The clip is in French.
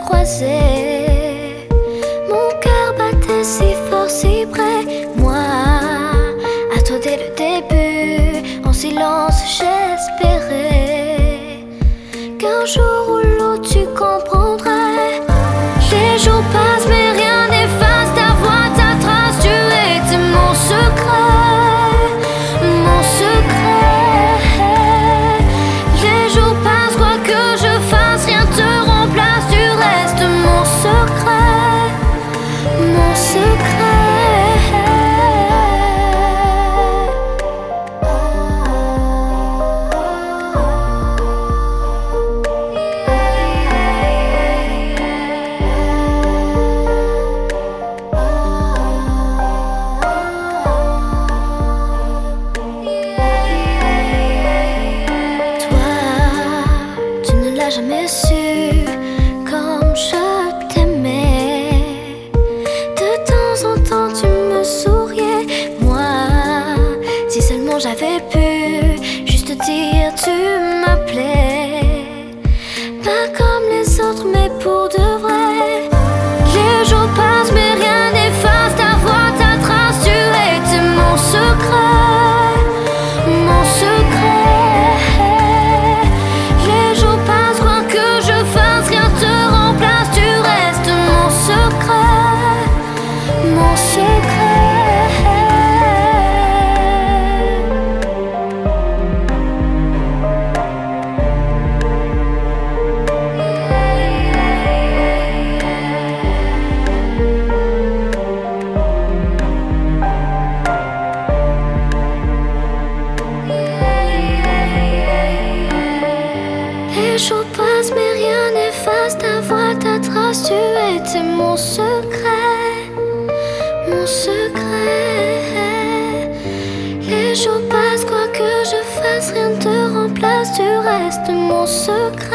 croisés. Mon cœur battait si fort, si près. Moi, à toi dès le début, en silence j'espérais qu'un jour ou l'autre tu comprendrais. Les jours passent mais rien n'efface ta voix, ta trace. Tu étais mon secret, mon secret. Les jours passent, quoi que je fasse, rien te remplace. Tu restes mon secret, mon secret. Jamais su comme je t'aimais. De temps en temps tu me souriais. Moi, si seulement j'avais pu juste dire tu me plais. Pas comme les autres mais pour de vrai. Les jours passent mais rien n'efface ta voix, ta trace. Tu étais mon secret, mon secret. Les jours passent mais rien n'efface ta voix, ta trace. Tu étais mon secret, mon secret. Les jours passent, quoi que je fasse, rien ne te remplace. Tu restes mon secret.